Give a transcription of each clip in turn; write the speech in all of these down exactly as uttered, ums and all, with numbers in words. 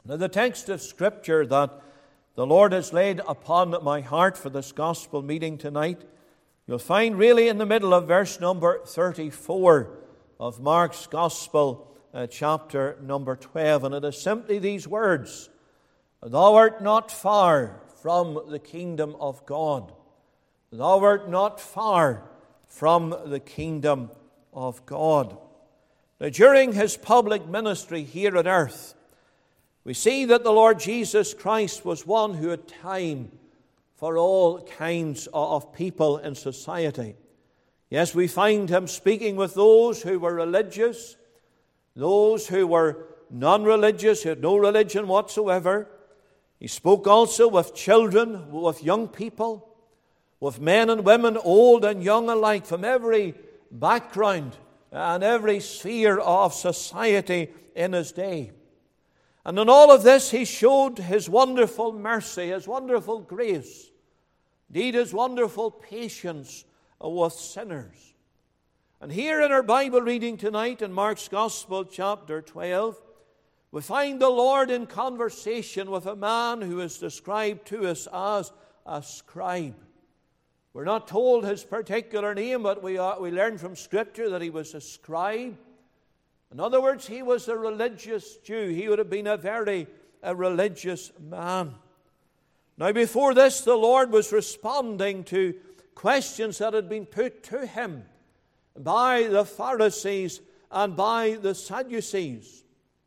Now, the text of Scripture that the Lord has laid upon my heart for this gospel meeting tonight, you'll find really in the middle of verse number thirty-four of Mark's Gospel, uh, chapter number twelve. And it is simply these words: Thou art not far from the kingdom of God. Thou art not far from the kingdom of God. Now, during his public ministry here on earth, we see that the Lord Jesus Christ was one who had time for all kinds of people in society. Yes, we find him speaking with those who were religious, those who were non-religious, who had no religion whatsoever. He spoke also with children, with young people, with men and women, old and young alike, from every background and every sphere of society in his day. And in all of this, he showed his wonderful mercy, his wonderful grace, indeed his wonderful patience with sinners. And here in our Bible reading tonight in Mark's Gospel, chapter twelve, we find the Lord in conversation with a man who is described to us as a scribe. We're not told his particular name, but we, are, we learn from Scripture that he was a scribe. In other words, he was a religious Jew. He would have been a very a religious man. Now, before this, the Lord was responding to questions that had been put to him by the Pharisees and by the Sadducees.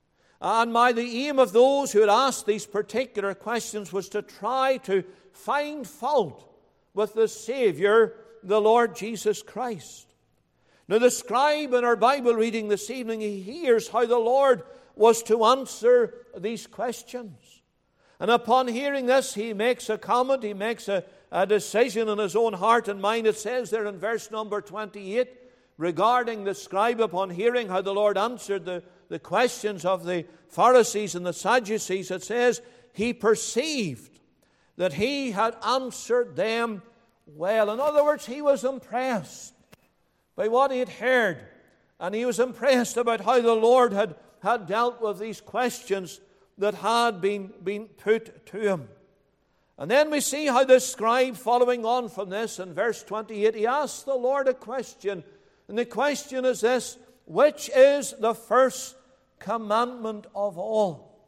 And by the aim of those who had asked these particular questions was to try to find fault with the Savior, the Lord Jesus Christ. Now, the scribe in our Bible reading this evening, he hears how the Lord was to answer these questions. And upon hearing this, he makes a comment, he makes a, a decision in his own heart and mind. It says there in verse number twenty-eight, regarding the scribe, upon hearing how the Lord answered the, the questions of the Pharisees and the Sadducees, it says, he perceived that he had answered them well. In other words, he was impressed by what he had heard, and he was impressed about how the Lord had, had dealt with these questions that had been, been put to him. And then we see how this scribe, following on from this, in verse twenty-eight, he asks the Lord a question, and the question is this: which is the first commandment of all?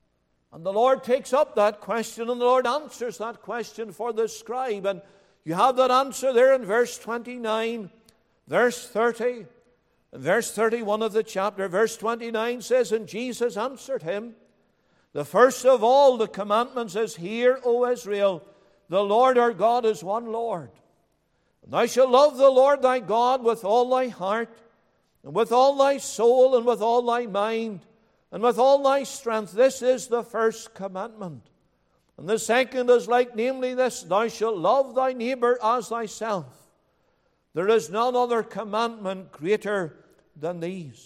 And the Lord takes up that question, and the Lord answers that question for the scribe. And you have that answer there in verse twenty-nine, verse thirty, and verse thirty-one of the chapter. Verse twenty-nine says, and Jesus answered him, the first of all the commandments is, hear, O Israel, the Lord our God is one Lord. And thou shalt love the Lord thy God with all thy heart, and with all thy soul, and with all thy mind, and with all thy strength. This is the first commandment. And the second is like, namely this: thou shalt love thy neighbor as thyself. There is none other commandment greater than these.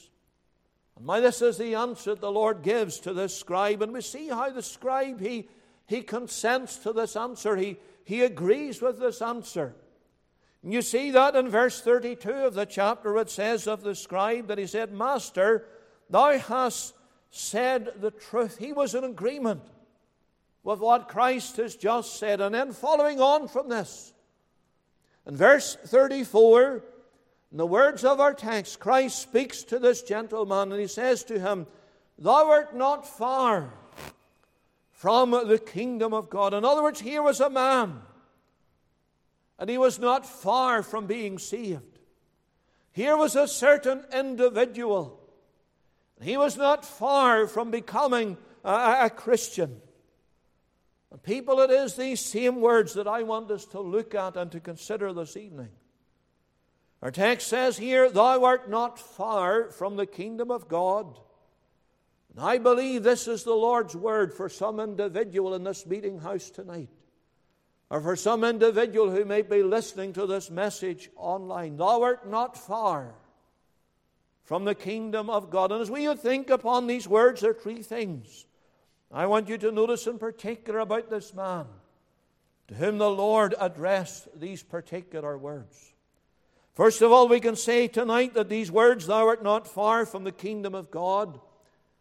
And now this is the answer the Lord gives to this scribe. And we see how the scribe, he, he consents to this answer. He, he agrees with this answer. And you see that in verse thirty-two of the chapter. It says of the scribe that he said, Master, thou hast said the truth. He was in agreement with what Christ has just said. And then following on from this, in verse thirty-four, in the words of our text, Christ speaks to this gentleman and he says to him, thou art not far from the kingdom of God. In other words, here was a man, and he was not far from being saved. Here was a certain individual. He was not far from becoming a, a Christian. And people, it is these same words that I want us to look at and to consider this evening. Our text says here, thou art not far from the kingdom of God. And I believe this is the Lord's word for some individual in this meeting house tonight, or for some individual who may be listening to this message online. Thou art not far from the kingdom of God. And as we think upon these words, there are three things I want you to notice in particular about this man to whom the Lord addressed these particular words. First of all, we can say tonight that these words, thou art not far from the kingdom of God,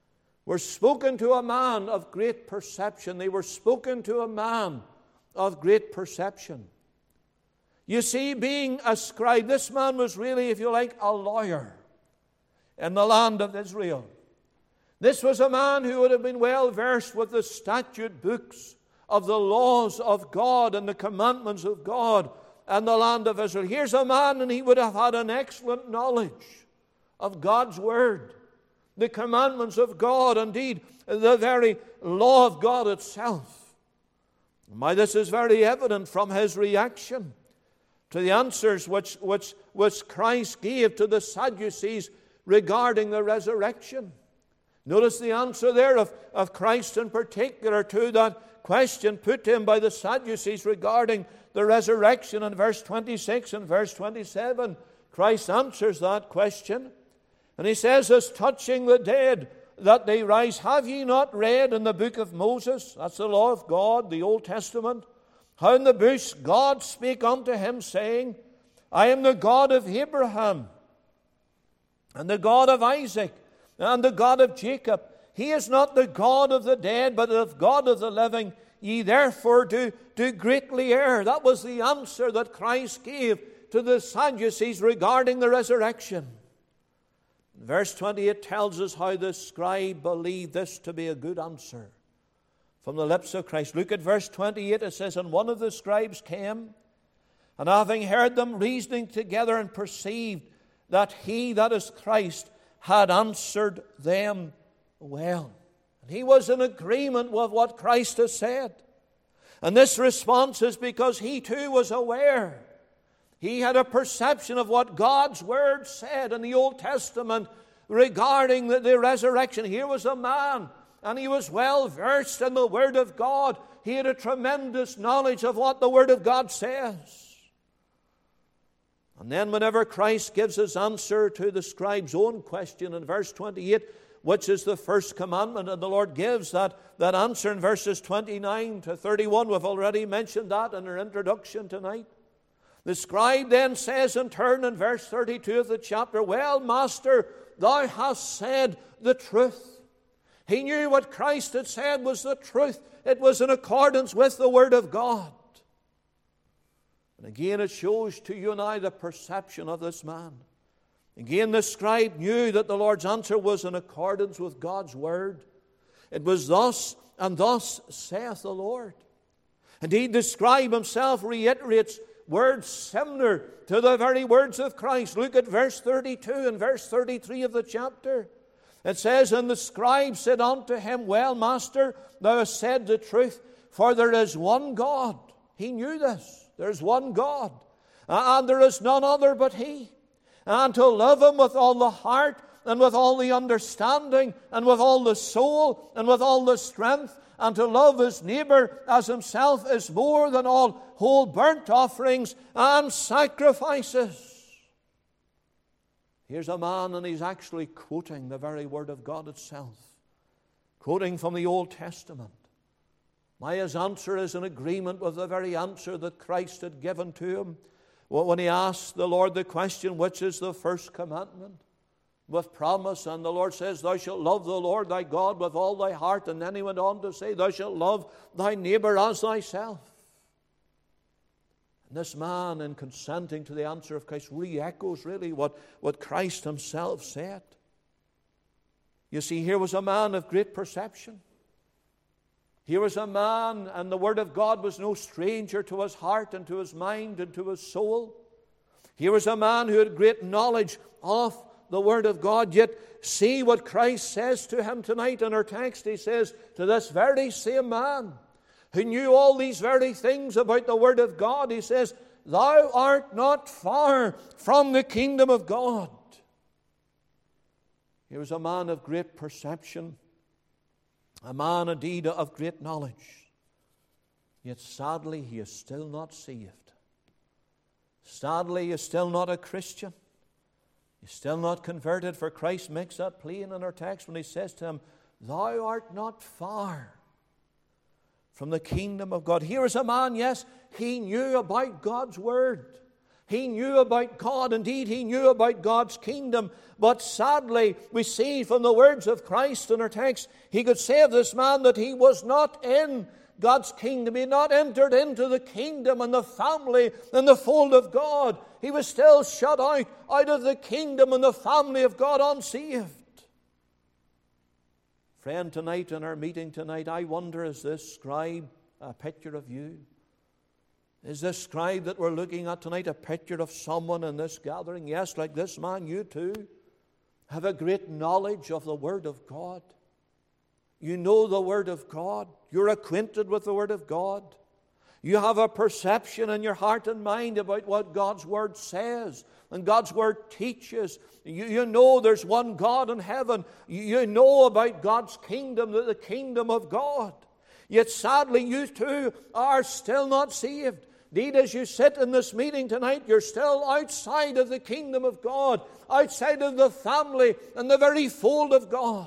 were spoken to a man of great perception. They were spoken to a man of great perception. You see, being a scribe, this man was really, if you like, a lawyer in the land of Israel. This was a man who would have been well versed with the statute books of the laws of God and the commandments of God and the land of Israel. Here's a man, and he would have had an excellent knowledge of God's Word, the commandments of God, indeed, the very law of God itself. Why, this is very evident from his reaction to the answers which, which, which Christ gave to the Sadducees regarding the resurrection. Notice the answer there of, of Christ in particular to that question put to him by the Sadducees regarding the resurrection in verse twenty-six and verse twenty-seven. Christ answers that question, and he says, as touching the dead that they rise, have ye not read in the book of Moses, that's the law of God, the Old Testament, how in the bush God spake unto him, saying, I am the God of Abraham, and the God of Isaac, and the God of Jacob. He is not the God of the dead, but the God of the living. Ye therefore do, do greatly err. That was the answer that Christ gave to the Sadducees regarding the resurrection. Verse twenty-eight tells us how the scribe believed this to be a good answer from the lips of Christ. Look at verse twenty-eight. It says, and one of the scribes came, and having heard them reasoning together, and perceived that he, that is Christ, had answered them well. And he was in agreement with what Christ has said. And this response is because he too was aware. He had a perception of what God's Word said in the Old Testament regarding the, the resurrection. Here was a man, and he was well versed in the Word of God. He had a tremendous knowledge of what the Word of God says. And then whenever Christ gives his answer to the scribe's own question in verse twenty-eight, which is the first commandment, and the Lord gives that, that answer in verses twenty-nine to thirty-one. We've already mentioned that in our introduction tonight. The scribe then says in turn in verse thirty-two of the chapter, well, Master, thou hast said the truth. He knew what Christ had said was the truth. It was in accordance with the Word of God. And again, it shows to you and I the perception of this man. Again, the scribe knew that the Lord's answer was in accordance with God's Word. It was thus, and thus saith the Lord. Indeed, the scribe himself reiterates words similar to the very words of Christ. Look at verse thirty-two and verse thirty-three of the chapter. It says, and the scribe said unto him, well, Master, thou hast said the truth, for there is one God. He knew this. There's one God, and there is none other but He. And to love Him with all the heart, and with all the understanding, and with all the soul, and with all the strength, and to love his neighbor as himself is more than all whole burnt offerings and sacrifices. Here's a man, and he's actually quoting the very Word of God itself, quoting from the Old Testament. My his answer is in agreement with the very answer that Christ had given to him when he asked the Lord the question, which is the first commandment? With promise, and the Lord says, thou shalt love the Lord thy God with all thy heart. And then he went on to say, thou shalt love thy neighbor as thyself. And this man, in consenting to the answer of Christ, re-echoes really what, what Christ himself said. You see, here was a man of great perception. Here was a man, and the Word of God was no stranger to his heart and to his mind and to his soul. Here was a man who had great knowledge of the Word of God. Yet see what Christ says to him tonight in our text. He says to this very same man who knew all these very things about the Word of God, he says, thou art not far from the kingdom of God. He was a man of great perception, a man indeed of great knowledge. Yet sadly he is still not saved. Sadly he is still not a Christian. He's still not converted, for Christ makes that plain in our text when he says to him, thou art not far from the kingdom of God. Here is a man, yes, he knew about God's Word. He knew about God. Indeed, he knew about God's kingdom. But sadly, we see from the words of Christ in our text, he could say of this man that he was not in God's kingdom. He had not entered into the kingdom and the family and the fold of God. He was still shut out, out of the kingdom and the family of God, unsaved. Friend, tonight in our meeting tonight, I wonder, is this scribe a picture of you? Is this scribe that we're looking at tonight a picture of someone in this gathering? Yes, like this man, you too have a great knowledge of the Word of God. You know the Word of God. You're acquainted with the Word of God. You have a perception in your heart and mind about what God's Word says and God's Word teaches. You, you know there's one God in heaven. You, you know about God's kingdom, the, the kingdom of God. Yet sadly, you too are still not saved. Indeed, as you sit in this meeting tonight, you're still outside of the kingdom of God, outside of the family and the very fold of God.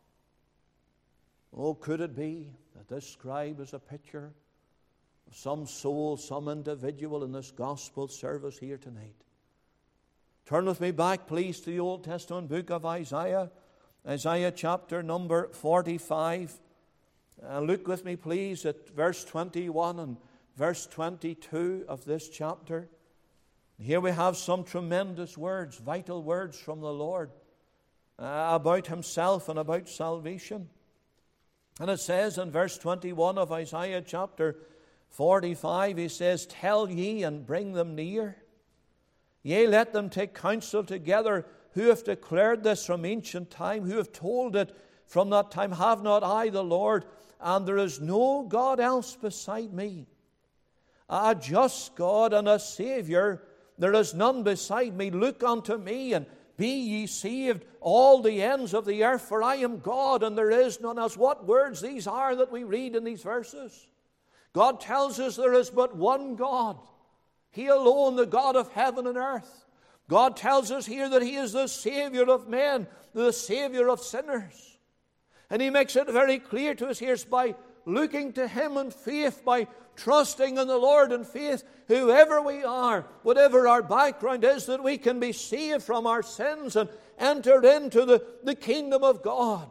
Oh, could it be that this scribe is a picture of some soul, some individual in this gospel service here tonight? Turn with me back, please, to the Old Testament book of Isaiah, Isaiah chapter number forty-five. Uh, look with me, please, at verse twenty-one and verse twenty-two of this chapter. Here we have some tremendous words, vital words from the Lord uh, about Himself and about salvation. And it says in verse twenty-one of Isaiah chapter forty-five, He says, "Tell ye and bring them near. Yea, let them take counsel together, who have declared this from ancient time, who have told it from that time. Have not I the Lord, and there is no God else beside me? A just God and a Saviour, there is none beside me. Look unto me, and be ye saved, all the ends of the earth, for I am God, and there is none else." What words these are that we read in these verses. God tells us there is but one God. He alone, the God of heaven and earth. God tells us here that He is the Savior of men, the Savior of sinners. And He makes it very clear to us here by looking to Him in faith, by trusting in the Lord in faith, whoever we are, whatever our background is, that we can be saved from our sins and enter into the, the kingdom of God.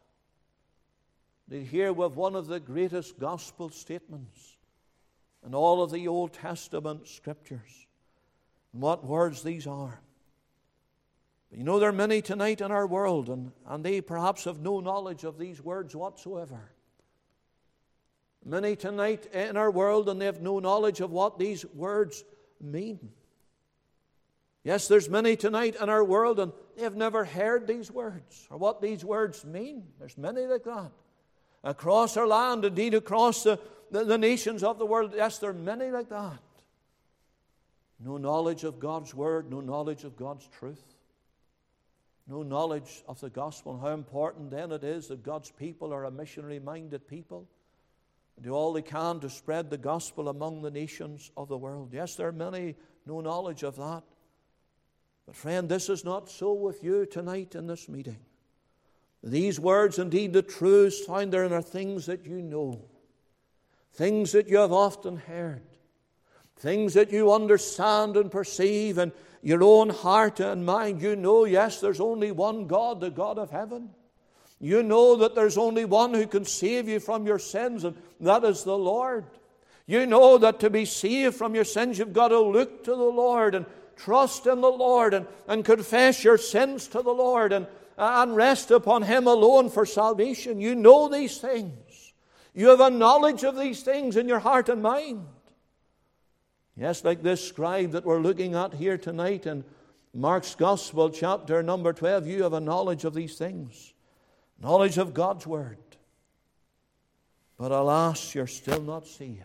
Here we have one of the greatest gospel statements in all of the Old Testament Scriptures. And what words these are. But you know, there are many tonight in our world, and, and they perhaps have no knowledge of these words whatsoever. Many tonight in our world, and they have no knowledge of what these words mean. Yes, there's many tonight in our world, and they have never heard these words or what these words mean. There's many like that. Across our land, indeed across the, the, the nations of the world, yes, there are many like that. No knowledge of God's Word, no knowledge of God's truth. No knowledge of the gospel, and how important then it is that God's people are a missionary-minded people. Do all they can to spread the gospel among the nations of the world. Yes, there are many, no knowledge of that. But friend, this is not so with you tonight in this meeting. These words, indeed the truths found therein, are things that you know. Things that you have often heard. Things that you understand and perceive in your own heart and mind. You know, yes, there's only one God, the God of heaven. You know that there's only one who can save you from your sins, and that is the Lord. You know that to be saved from your sins, you've got to look to the Lord and trust in the Lord and, and confess your sins to the Lord and, and rest upon Him alone for salvation. You know these things. You have a knowledge of these things in your heart and mind. Yes, like this scribe that we're looking at here tonight in Mark's Gospel, chapter number twelve, you have a knowledge of these things. Knowledge of God's Word. But alas, you're still not saved.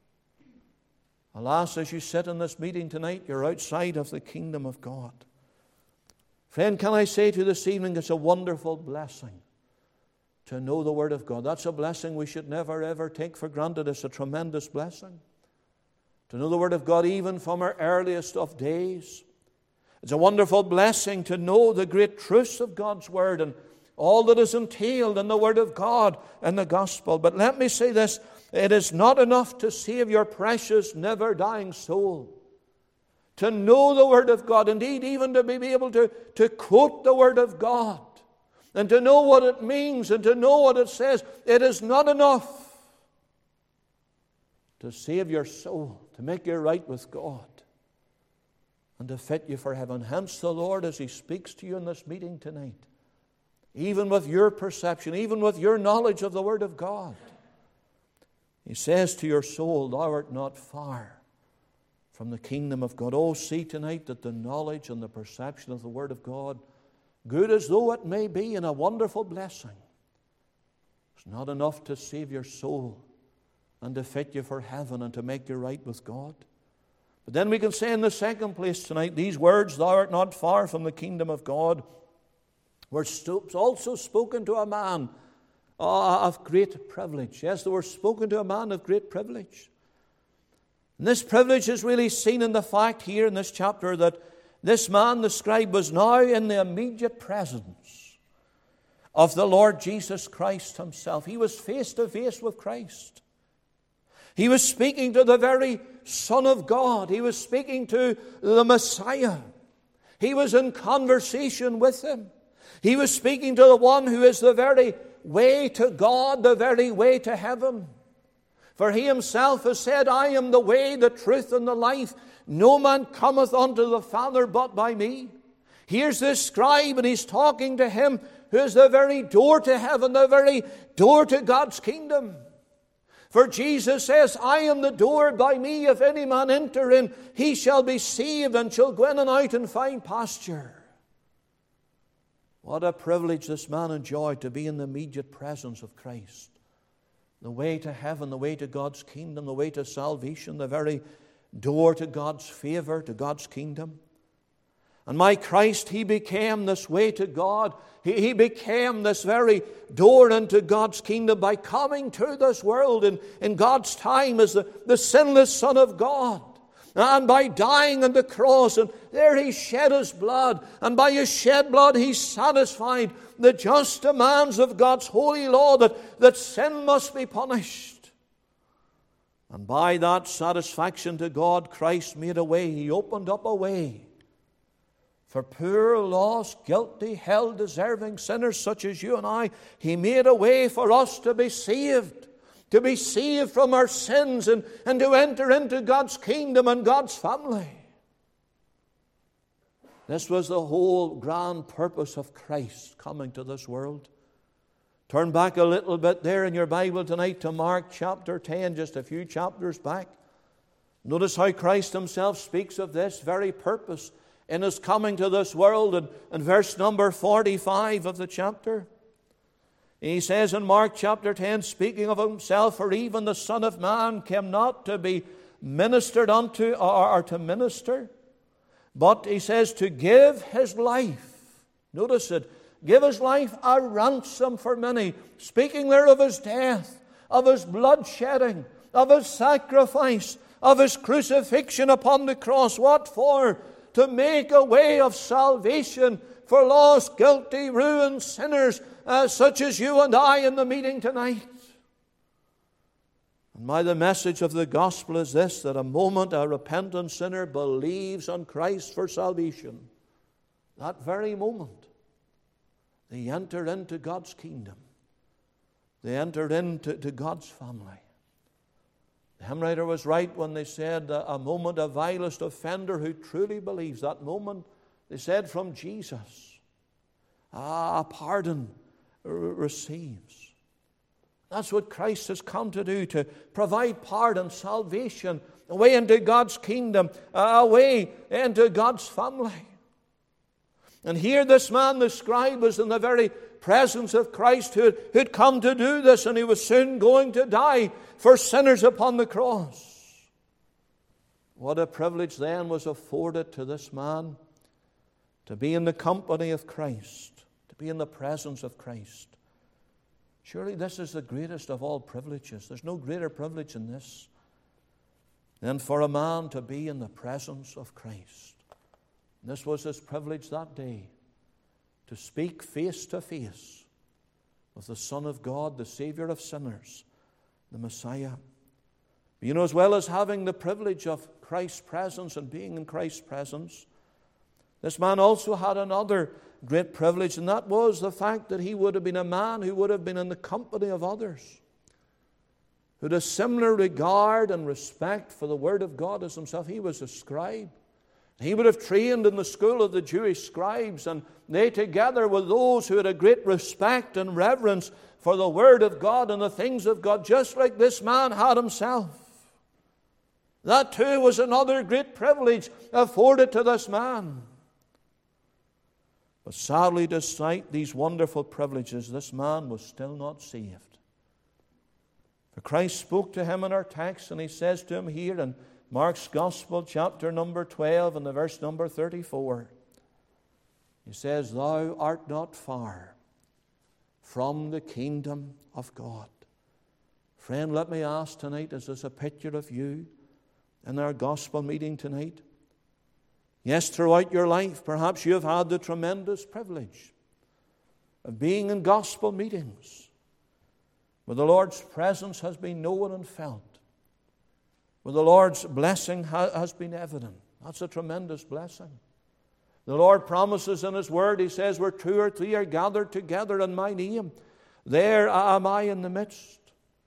Alas, as you sit in this meeting tonight, you're outside of the kingdom of God. Friend, can I say to you this evening, it's a wonderful blessing to know the Word of God. That's a blessing we should never ever take for granted. It's a tremendous blessing. To know the Word of God even from our earliest of days. It's a wonderful blessing to know the great truths of God's Word and all that is entailed in the Word of God and the Gospel. But let me say this, it is not enough to save your precious, never-dying soul. to know the Word of God, indeed even to be able to, to quote the Word of God, and to know what it means and to know what it says. It is not enough to save your soul, to make you right with God, and to fit you for heaven. Hence the Lord, as He speaks to you in this meeting tonight, even with your perception, even with your knowledge of the Word of God, He says to your soul, thou art not far from the kingdom of God. Oh, see tonight that the knowledge and the perception of the Word of God, good as though it may be, and a wonderful blessing, it's not enough to save your soul and to fit you for heaven and to make you right with God. But then we can say in the second place tonight, these words, thou art not far from the kingdom of God, were also spoken to a man of great privilege. Yes, they were spoken to a man of great privilege. And this privilege is really seen in the fact here in this chapter that this man, the scribe, was now in the immediate presence of the Lord Jesus Christ Himself. He was face to face with Christ. He was speaking to the very Son of God. He was speaking to the Messiah. He was in conversation with Him. He was speaking to the one who is the very way to God, the very way to heaven. For He Himself has said, I am the way, the truth, and the life. No man cometh unto the Father but by me. Here's this scribe, and he's talking to him who is the very door to heaven, the very door to God's kingdom. For Jesus says, I am the door. By me if any man enter in, he shall be saved, and shall go in and out and find pasture. What a privilege this man enjoyed, to be in the immediate presence of Christ. The way to heaven, the way to God's kingdom, the way to salvation, the very door to God's favor, to God's kingdom. And my Christ, He became this way to God. He, he became this very door into God's kingdom by coming to this world in, in God's time as the, the sinless Son of God. And by dying on the cross, and there He shed His blood. And by His shed blood He satisfied the just demands of God's holy law that, that sin must be punished. And by that satisfaction to God, Christ made a way. He opened up a way for poor, lost, guilty, hell-deserving sinners such as you and I. He made a way for us to be saved. To be saved from our sins and, and to enter into God's kingdom and God's family. This was the whole grand purpose of Christ coming to this world. Turn back a little bit there in your Bible tonight to Mark chapter ten, just a few chapters back. Notice how Christ Himself speaks of this very purpose in His coming to this world. And in verse number forty-five of the chapter, He says in Mark chapter ten, speaking of Himself, for even the Son of Man came not to be ministered unto, or, or to minister, but He says to give His life. Notice it. Give His life a ransom for many. Speaking there of His death, of His blood shedding, of His sacrifice, of His crucifixion upon the cross. What for? To make a way of salvation for lost, guilty, ruined sinners, Uh, such as you and I in the meeting tonight. And my the message of the gospel is this, that a moment a repentant sinner believes on Christ for salvation, that very moment they enter into God's kingdom. They enter into to God's family. The hymn writer was right when they said uh, a moment a vilest offender who truly believes. That moment, they said, from Jesus, ah, pardon receives. That's what Christ has come to do, to provide pardon, salvation, a way into God's kingdom, a way into God's family. And here this man, the scribe, was in the very presence of Christ who had come to do this, and he was soon going to die for sinners upon the cross. What a privilege then was afforded to this man to be in the company of Christ, be in the presence of Christ. Surely this is the greatest of all privileges. There's no greater privilege in this than for a man to be in the presence of Christ. And this was his privilege that day, to speak face to face with the Son of God, the Savior of sinners, the Messiah. You know, as well as having the privilege of Christ's presence and being in Christ's presence, this man also had another great privilege, and that was the fact that he would have been a man who would have been in the company of others, who had a similar regard and respect for the Word of God as himself. He was a scribe. He would have trained in the school of the Jewish scribes, and they together were those who had a great respect and reverence for the Word of God and the things of God, just like this man had himself. That too was another great privilege afforded to this man. But sadly, despite these wonderful privileges, this man was still not saved. For Christ spoke to him in our text, and he says to him here in Mark's Gospel, chapter number twelve, and the verse number thirty-four. He says, "Thou art not far from the kingdom of God." Friend, let me ask tonight, is this a picture of you in our gospel meeting tonight? Yes, throughout your life, perhaps you have had the tremendous privilege of being in gospel meetings where the Lord's presence has been known and felt, where the Lord's blessing ha- has been evident. That's a tremendous blessing. The Lord promises in His Word, He says, where two or three are gathered together in my name, there am I in the midst.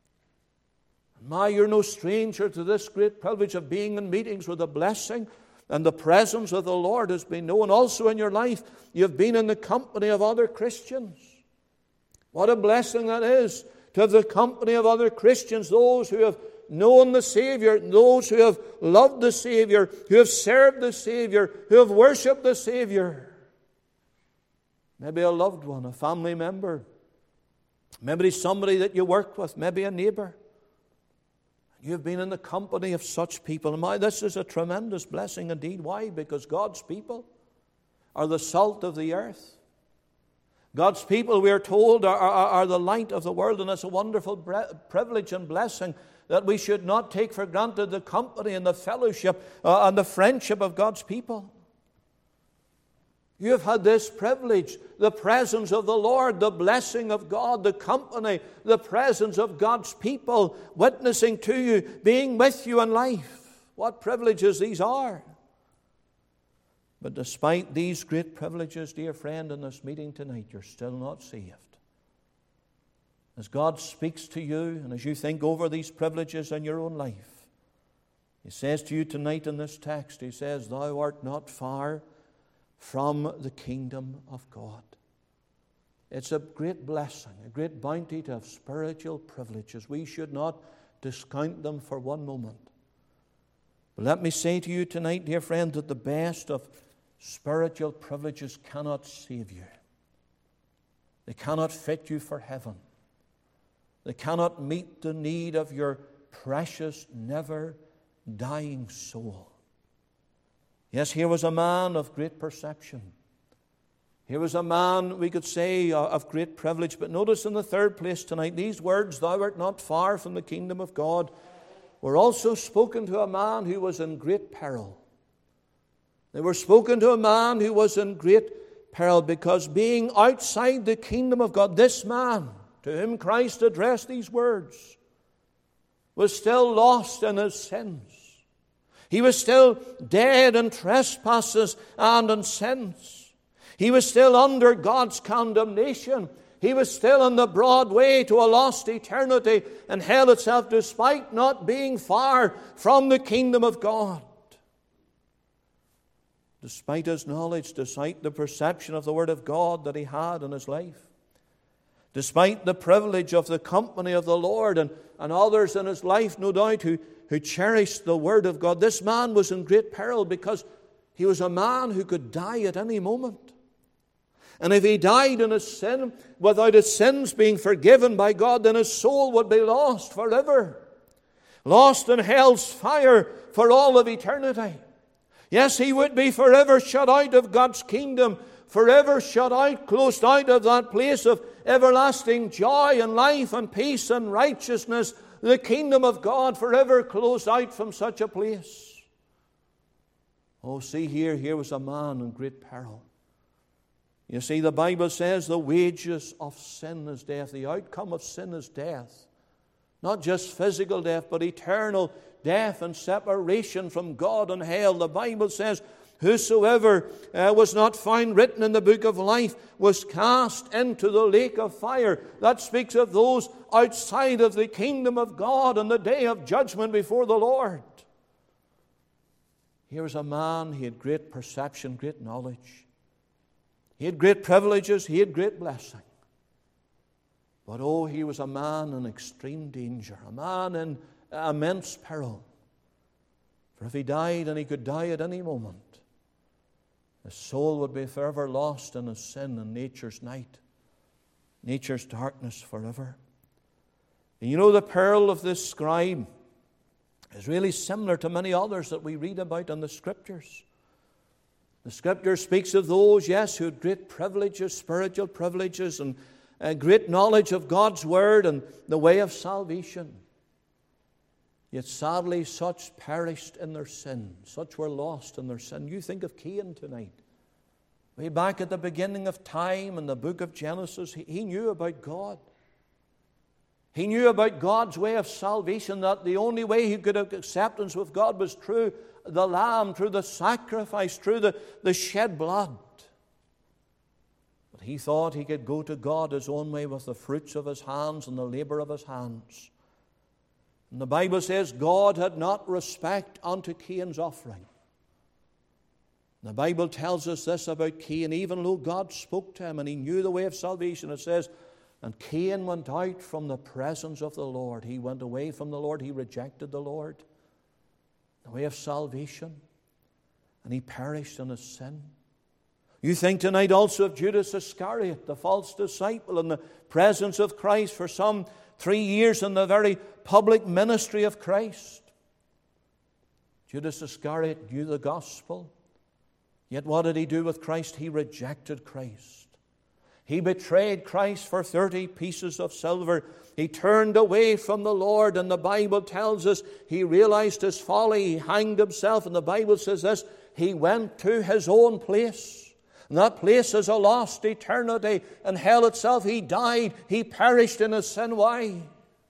My, you're no stranger to this great privilege of being in meetings where the blessing and the presence of the Lord has been known. Also in your life, you've been in the company of other Christians. What a blessing that is, to have the company of other Christians, those who have known the Savior, those who have loved the Savior, who have served the Savior, who have worshipped the Savior. Maybe a loved one, a family member, maybe somebody that you worked with, maybe a neighbor. You've been in the company of such people. And my, this is a tremendous blessing indeed. Why? Because God's people are the salt of the earth. God's people, we are told, are, are, are the light of the world. And it's a wonderful bre- privilege and blessing that we should not take for granted the company and the fellowship uh, and the friendship of God's people. You have had this privilege, the presence of the Lord, the blessing of God, the company, the presence of God's people witnessing to you, being with you in life. What privileges these are. But despite these great privileges, dear friend, in this meeting tonight, you're still not saved. As God speaks to you and as you think over these privileges in your own life, He says to you tonight in this text, He says, "Thou art not far from the kingdom of God." It's a great blessing, a great bounty to have spiritual privileges. We should not discount them for one moment. But let me say to you tonight, dear friend, that the best of spiritual privileges cannot save you. They cannot fit you for heaven. They cannot meet the need of your precious, never-dying soul. Yes, here was a man of great perception. Here was a man, we could say, of great privilege. But notice in the third place tonight, these words, "Thou art not far from the kingdom of God," were also spoken to a man who was in great peril. They were spoken to a man who was in great peril, because being outside the kingdom of God, this man, to whom Christ addressed these words, was still lost in his sins. He was still dead in trespasses and in sins. He was still under God's condemnation. He was still on the broad way to a lost eternity in hell itself, despite not being far from the kingdom of God. Despite his knowledge, despite the perception of the Word of God that he had in his life, despite the privilege of the company of the Lord and, and others in his life, no doubt, who, who cherished the Word of God, this man was in great peril, because he was a man who could die at any moment. And if he died in his sin, without his sins being forgiven by God, then his soul would be lost forever, lost in hell's fire for all of eternity. Yes, he would be forever shut out of God's kingdom, forever shut out, closed out of that place of everlasting joy and life and peace and righteousness, the kingdom of God, forever closed out from such a place. Oh, see here, here was a man in great peril. You see, the Bible says the wages of sin is death. The outcome of sin is death. Not just physical death, but eternal death and separation from God and hell. The Bible says, whosoever uh, was not found written in the book of life was cast into the lake of fire. That speaks of those outside of the kingdom of God on the day of judgment before the Lord. Here was a man, he had great perception, great knowledge. He had great privileges, he had great blessing. But oh, he was a man in extreme danger, a man in immense peril. For if he died, and he could die at any moment, his soul would be forever lost in his sin and nature's night, nature's darkness forever. And you know, the peril of this scribe is really similar to many others that we read about in the Scriptures. The Scripture speaks of those, yes, who had great privileges, spiritual privileges, and uh, great knowledge of God's Word and the way of salvation. Yet sadly, such perished in their sin. Such were lost in their sin. You think of Cain tonight. Way back at the beginning of time in the book of Genesis, he, he knew about God. He knew about God's way of salvation, that the only way he could have acceptance with God was through the Lamb, through the sacrifice, through the, the shed blood. But he thought he could go to God his own way with the fruits of his hands and the labor of his hands. And the Bible says God had not respect unto Cain's offering. The Bible tells us this about Cain. Even though God spoke to him and he knew the way of salvation, it says, and Cain went out from the presence of the Lord. He went away from the Lord. He rejected the Lord, the way of salvation, and he perished in his sin. You think tonight also of Judas Iscariot, the false disciple, in the presence of Christ for some three years in the very public ministry of Christ. Judas Iscariot knew the gospel, yet what did he do with Christ? He rejected Christ. He betrayed Christ for thirty pieces of silver. He turned away from the Lord, and the Bible tells us he realized his folly. He hanged himself, and the Bible says this, he went to his own place. And that place is a lost eternity. In hell itself, he died. He perished in his sin. Why?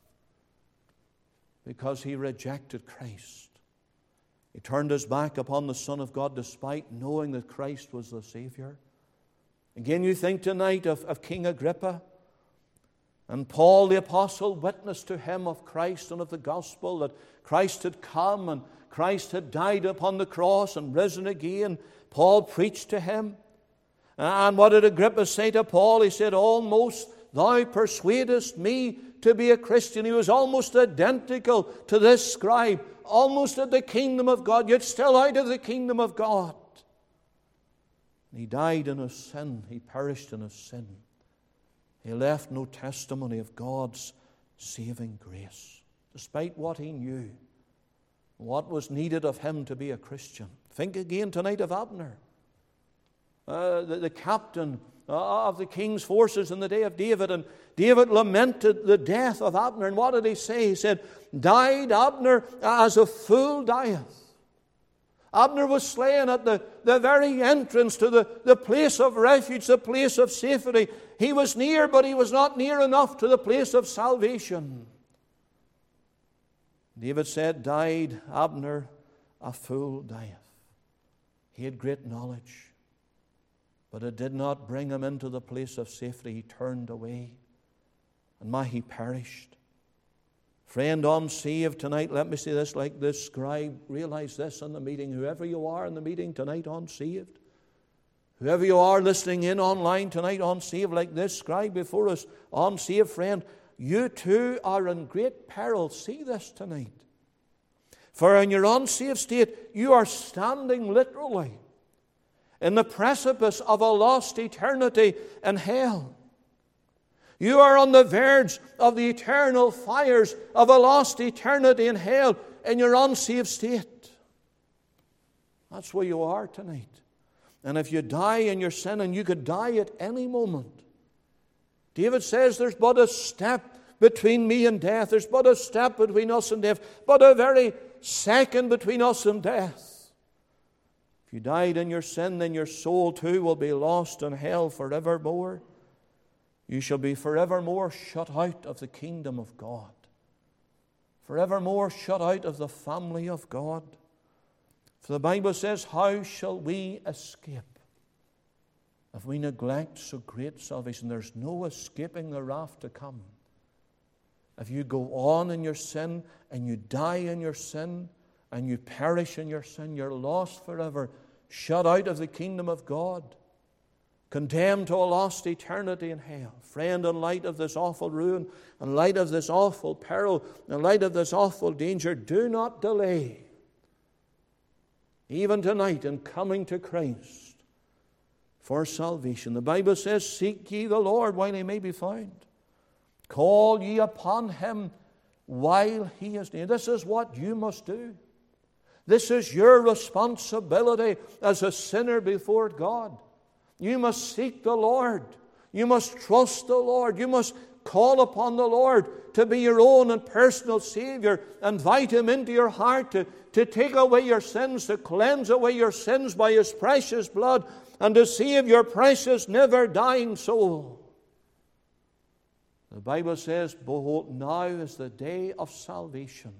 Because he rejected Christ. He turned his back upon the Son of God despite knowing that Christ was the Savior. Again, you think tonight of, of King Agrippa. And Paul the Apostle witnessed to him of Christ and of the gospel, that Christ had come and Christ had died upon the cross and risen again. Paul preached to him. And what did Agrippa say to Paul? He said, almost thou persuadest me to be a Christian. He was almost identical to this scribe, almost at the kingdom of God, yet still out of the kingdom of God. He died in his sin. He perished in his sin. He left no testimony of God's saving grace, despite what he knew, what was needed of him to be a Christian. Think again tonight of Abner, uh, the, the captain of the king's forces in the day of David. And David lamented the death of Abner. And what did he say? He said, died Abner as a fool dieth. Abner was slain at the, the very entrance to the, the place of refuge, the place of safety. He was near, but he was not near enough to the place of salvation. David said, died Abner, a fool dieth. He had great knowledge, but it did not bring him into the place of safety. He turned away, and my, he perished. Friend, unsaved tonight, let me say this like this scribe. Realize this in the meeting. Whoever you are in the meeting tonight, unsaved. Whoever you are listening in online tonight, unsaved like this scribe before us, unsaved friend, you too are in great peril. See this tonight. For in your unsaved state, you are standing literally in the precipice of a lost eternity in hell. You are on the verge of the eternal fires of a lost eternity in hell in your unsaved state. That's where you are tonight. And if you die in your sin, and you could die at any moment, David says there's but a step between me and death. There's but a step between us and death, but a very second between us and death. If you died in your sin, then your soul too will be lost in hell forevermore. You shall be forevermore shut out of the kingdom of God. forevermore shut out of the family of God. For the Bible says, how shall we escape if we neglect so great salvation? There's no escaping the wrath to come. If you go on in your sin and you die in your sin and you perish in your sin, you're lost forever, shut out of the kingdom of God, condemned to a lost eternity in hell. Friend, in light of this awful ruin, in light of this awful peril, in light of this awful danger, do not delay, even tonight, in coming to Christ for salvation. The Bible says, seek ye the Lord while he may be found. Call ye upon him while he is near. This is what you must do. This is your responsibility as a sinner before God. You must seek the Lord. You must trust the Lord. You must call upon the Lord to be your own and personal Savior. Invite him into your heart to, to take away your sins, to cleanse away your sins by his precious blood, and to save your precious, never-dying soul. The Bible says, behold, now is the day of salvation.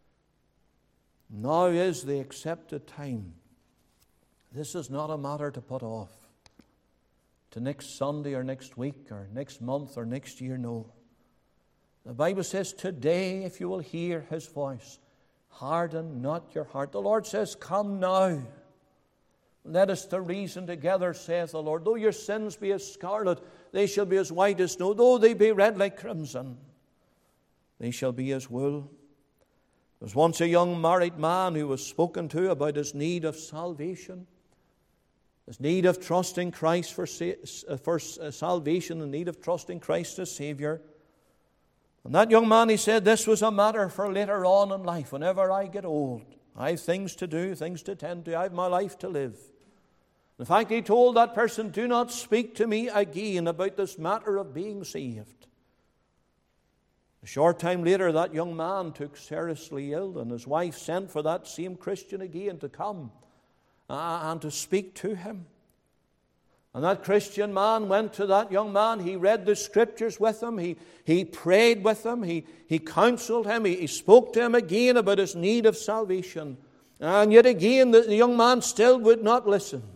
Now is the accepted time. This is not a matter to put off to next Sunday or next week or next month or next year. No. The Bible says, today, if you will hear his voice, harden not your heart. The Lord says, come now. Let us to reason together, saith the Lord. Though your sins be as scarlet, they shall be as white as snow. Though they be red like crimson, they shall be as wool. There was once a young married man who was spoken to about his need of salvation, his need of trusting Christ for, for salvation, the need of trusting Christ as Savior. And that young man, he said, this was a matter for later on in life. Whenever I get old, I have things to do, things to tend to. I have my life to live. In fact, he told that person, do not speak to me again about this matter of being saved. A short time later, that young man took seriously ill, and his wife sent for that same Christian again to come uh, and to speak to him. And that Christian man went to that young man. He read the Scriptures with him. He, he prayed with him. He, he counseled him. He, he spoke to him again about his need of salvation. And yet again, the, the young man still would not listen.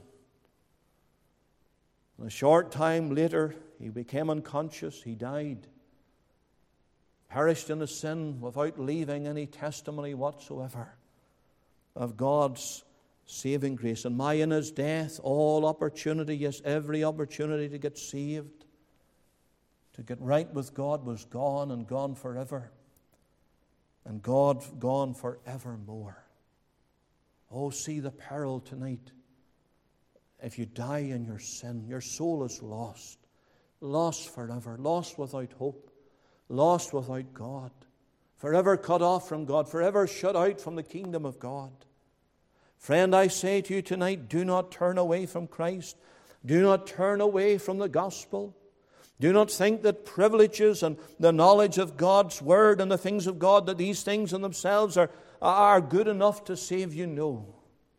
A short time later, he became unconscious. He died. Perished in his sin without leaving any testimony whatsoever of God's saving grace. And my in his death, all opportunity, yes, every opportunity to get saved, to get right with God, was gone, and gone forever. And God gone forevermore. Oh, see the peril tonight. If you die in your sin, your soul is lost. Lost forever. Lost without hope. Lost without God. Forever cut off from God. Forever shut out from the kingdom of God. Friend, I say to you tonight, do not turn away from Christ. Do not turn away from the gospel. Do not think that privileges and the knowledge of God's word and the things of God, that these things in themselves are, are good enough to save you. No.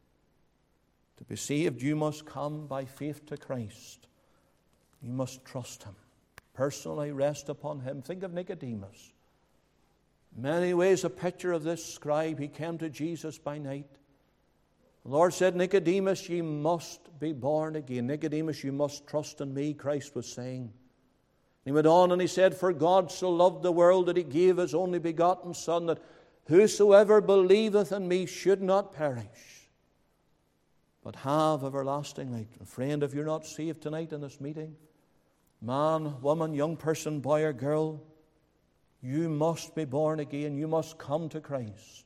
To be saved, you must come by faith to Christ. You must trust him. Personally rest upon him. Think of Nicodemus. In many ways a picture of this scribe. He came to Jesus by night. The Lord said, Nicodemus, ye must be born again. Nicodemus, you must trust in me, Christ was saying. He went on and he said, for God so loved the world that he gave his only begotten Son, that whosoever believeth in me should not perish, but have everlasting life. And friend, if you're not saved tonight in this meeting, man, woman, young person, boy or girl, you must be born again. You must come to Christ.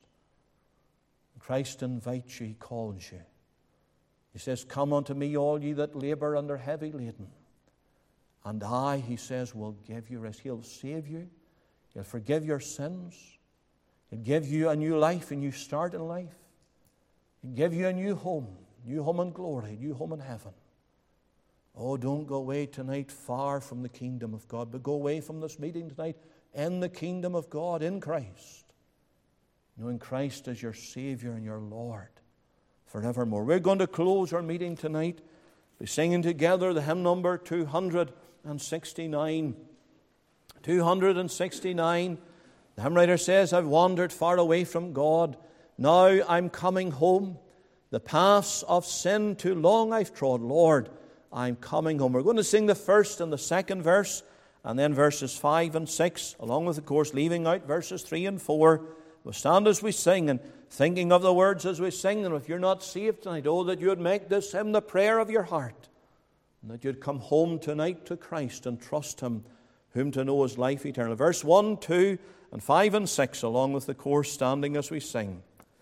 Christ invites you, he calls you. He says, come unto me, all ye that labor and are heavy laden, and I, he says, will give you rest. He'll save you. He'll forgive your sins. He'll give you a new life, a new start in life. He'll give you a new home, new home in glory, new home in heaven. Oh, don't go away tonight far from the kingdom of God, but go away from this meeting tonight in the kingdom of God, in Christ, knowing Christ as your Savior and your Lord forevermore. We're going to close our meeting tonight by singing together the hymn number two hundred sixty-nine. two hundred sixty-nine, The hymn writer says, I've wandered far away from God. Now I'm coming home. The paths of sin too long I've trod. Lord, I'm coming home. We're going to sing the first and the second verse, and then verses five and six, along with, of course, leaving out verses three and four. We'll stand as we sing and thinking of the words as we sing. And if you're not saved tonight, oh, that you would make this hymn the prayer of your heart, and that you'd come home tonight to Christ and trust Him, whom to know is life eternal. Verse one, two, and five and six, along with the chorus, standing as we sing.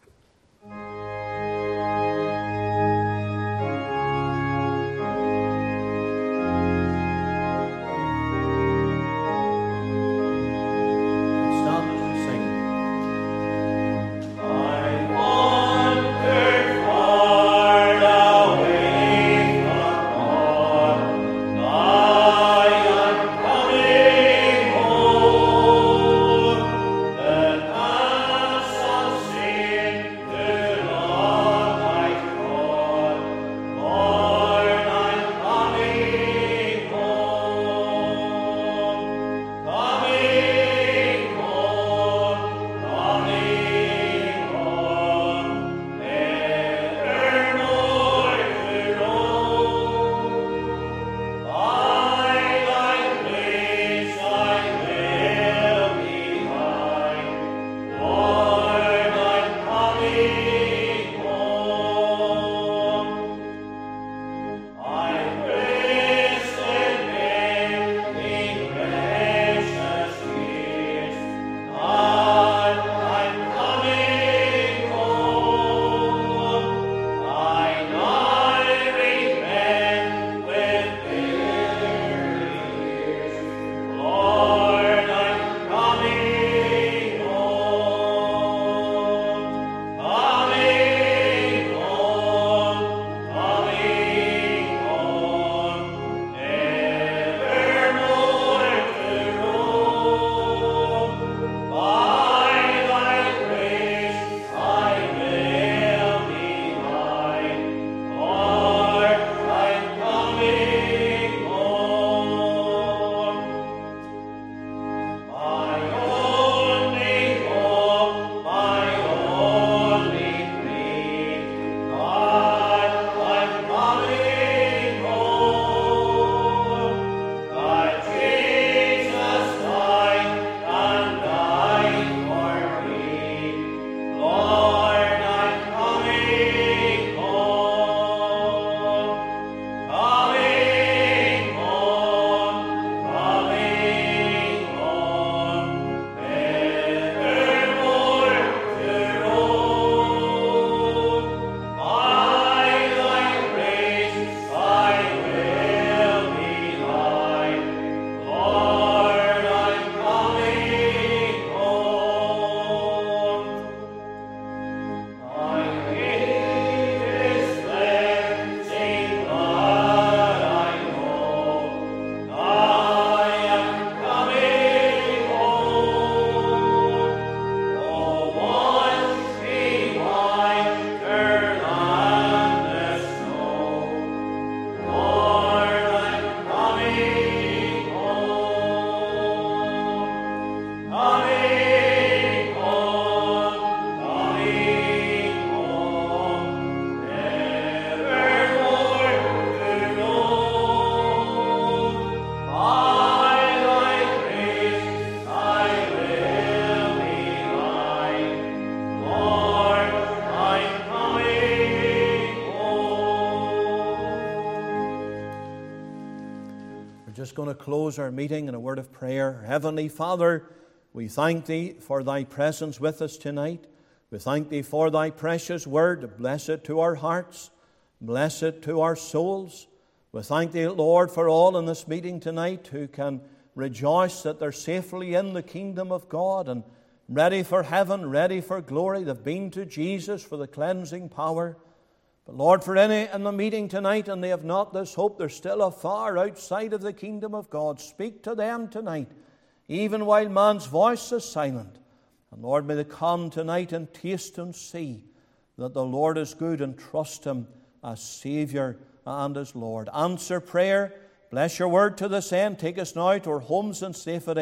just going to close our meeting in a word of prayer. Heavenly Father, we thank Thee for Thy presence with us tonight. We thank Thee for Thy precious word. Bless it to our hearts. Bless it to our souls. We thank Thee, Lord, for all in this meeting tonight who can rejoice that they're safely in the kingdom of God and ready for heaven, ready for glory. They've been to Jesus for the cleansing power. But Lord, for any in the meeting tonight and they have not this hope, they're still afar outside of the kingdom of God. Speak to them tonight, even while man's voice is silent. And Lord, may they come tonight and taste and see that the Lord is good and trust Him as Savior and as Lord. Answer prayer. Bless Your word to this end. Take us now to our homes in safety.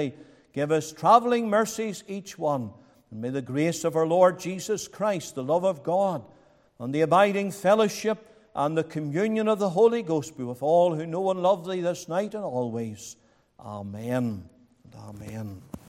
give us travelling mercies each one. And may the grace of our Lord Jesus Christ, the love of God, and the abiding fellowship and the communion of the Holy Ghost be with all who know and love Thee this night and always. Amen and amen.